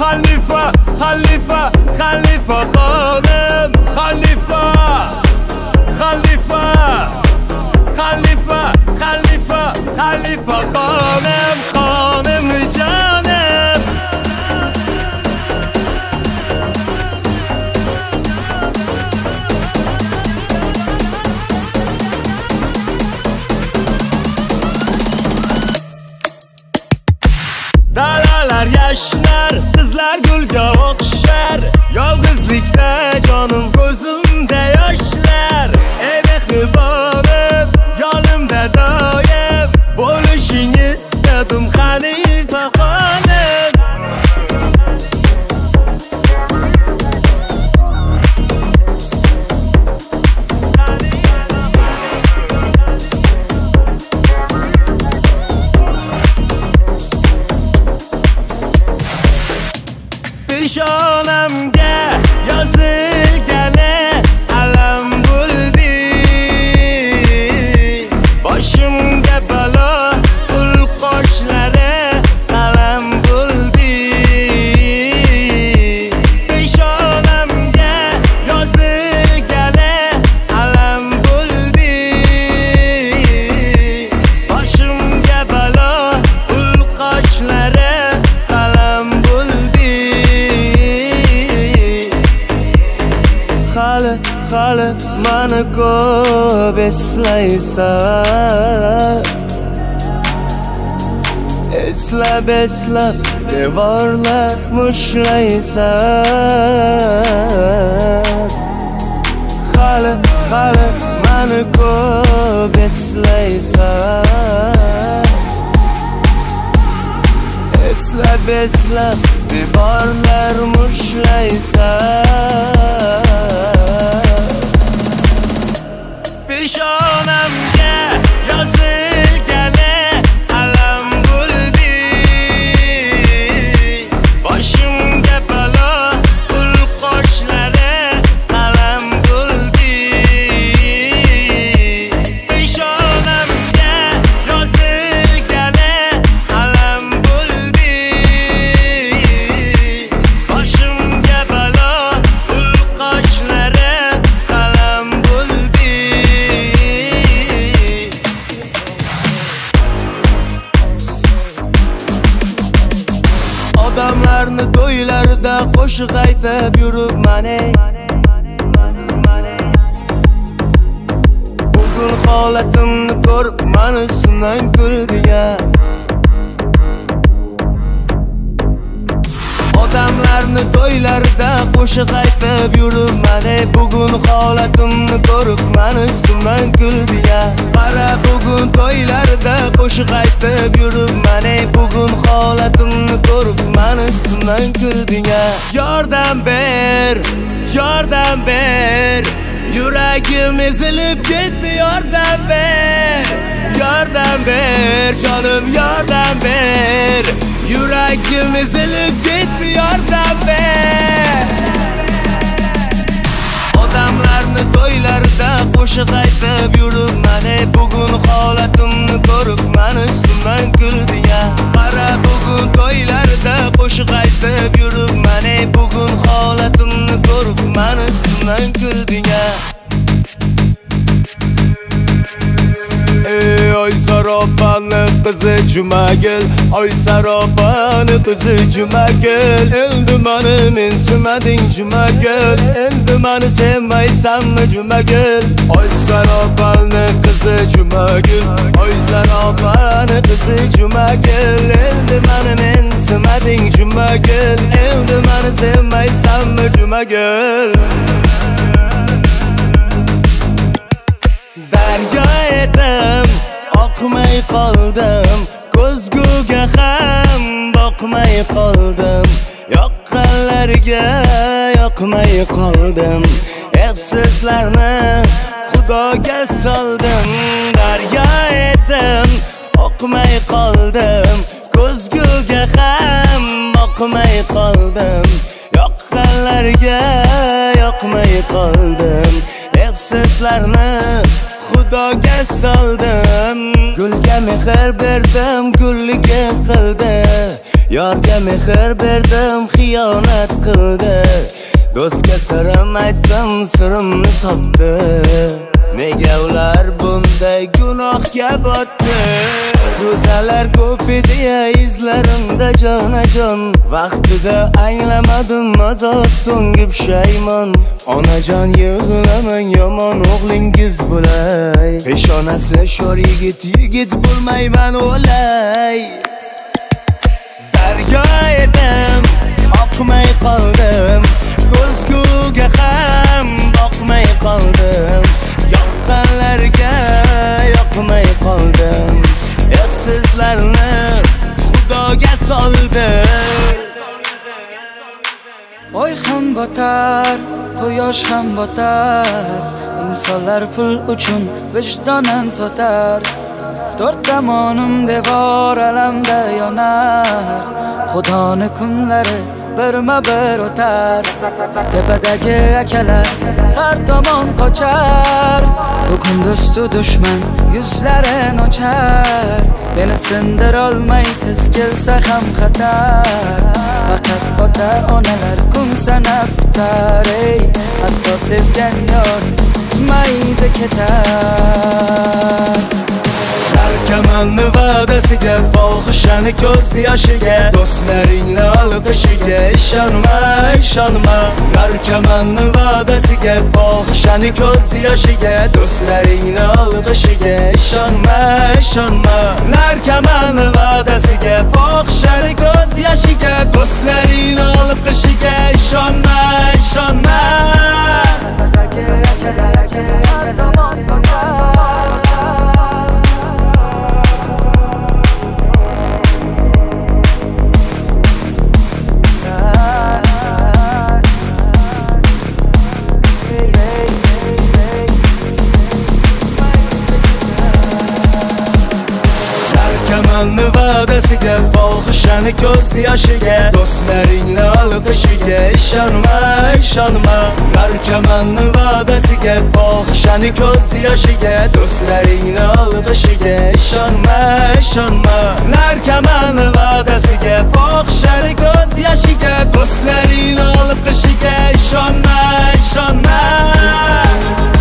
Xalifa, Xalifa, Xalifa xonim, Xalifa, Xalifa, Xalifa, Xalifa, Xalifa xonim, xonim jonim. Dalalar yashnar, qizlar gulga o'xshar. Yolg'izlikda jonim ko'zimda yoshlar. Ey mehribonim, yonimda doim bo'lishingni istadim Xalifa xonim. Peshonamga yozilgani alam bo'ldi. Boshimga balo, ul qoshlari qalam bo'ldi. Peshonamga yozilgani alam bo'ldi. Boshimga balo, ul qoshlari qalam bo'ldi. Hali mani ko'p eslaysan. Eslab devorlar mushlaysan. Hali mani ko'p eslaysan. Eslab devorlar mushlaysan. Peshonamga yozilgani alam bo'ldi. Boshimga balo, ul qoshlari qalam bo'ldi. Peshonamga yozilgani alam bo'ldi. Boshimga balo, ul qoshlari qalam bo'ldi. Odamlarni to'ylarda qo'shiq aytib yuribman. Bugun holatimni ko'rib mani üstümdan kuldiga. Odamlarni to'ylarda qo'shiq aytib yuribman. Bugun holatimni ko'rib mani üstümdan kuldiga. Qara bugun to'ylarda qo'shiq aytib yuribman. Bugun holatimni ko'rib mani üstümdan kuldiga. Yordam ber, yordam ber. Yuragim ezilib ketdi, yordam ber. Yordam ber, jonim yordam ber. Yuragim ezilib ketdi, yordam ber. Odamlarni to'ylarda qo'shiq aytib yuribman. Bugun holatimni ko'rib mani üstümdan kuldiga. Qara bugun to'ylarda qo'shiq aytib yuribman. Bugun holatimni ko'rib mani üstümdan kuldiga. Oy sarobani qizi Jumagul, oy sarobani qizi Jumagul. Endi mani mensimading Jumagul, endi mani sevmaysanmi Jumagul? Oy sarobani qizi Jumagul, oy sarobani qizi Jumagul. Endi mani mensimading Jumagul, endi mani sevmaysanmi Jumagul? Daryo edim, oqmay qoldim. Ko'zguga ham boqmay qoldim. Yoqqanlarga yoqmay qoldim. Ehsizlarni Xudoga soldim. Daryo edim, oqmay qoldim. Ko'zguga ham boqmay qoldim. Yoqqanlarga yoqmay qoldim. Ehsizlarni Xudoga soldim. Gulga mehr berdim, gulligin qildi. Yorga mehr berdim, xiyonat qildi. Do'stga sirim aytdim, sirimni sotdi. Nega ular bunday gunohga botdi? Go'zallar ko'p edi izlarimda jonajon. Vaqtida anglamadim, azod so'nggi pushaymon. Onajon yig'lamang, yomon o'g'lingiz bo'lay. Peshonasi sho'r yigit bo'lmayman o'lay. Daryo edim, oqmay qoldim. Ko'zguga ham boqmay qoldim. Yoqqanlarga yoqmay qoldim. Sizlarni Xudoga soldim. Oy ham botar, quyosh ham botar. Insonlar pul uchun vijdonan sotar. To'rt tomonim devor alamda yonar. Xudoni kunlari birma-bir o'tar. Tepadagi akalar har tomon qochar. Bugun do'stu dushman yuzlarin ochar. Beni sindirolmaysiz kelsa ham xatar. Faqat ota-onalar kun sanab kutar. Hatto sevgan yor mayda ketar. Narkomanni va'dasiga, fohishani ko'z yoshiga, do'stlaringni olqishiga ishonma, ishonma. Narkomanni va'dasiga, fohishani ko'z yoshiga, do'stlaringni olqishiga ishonma, ishonma. Narkomanni va'dasiga, fohishani ko'z yoshiga, do'stlaringni olqishiga ishonma, ishonma. Narkomanni va'dasiga, fohishani ko'z yoshiga, do'stlaringni olqishiga ishonma, ishonma. Narkomanni va'dasiga, fohishani ko'z yoshiga, do'stlaringni olqishiga ishonma, ishonma. Narkomanni va'dasiga, fohishani ko'z yoshiga, do'stlaringni olqishiga ishonma, ishonma.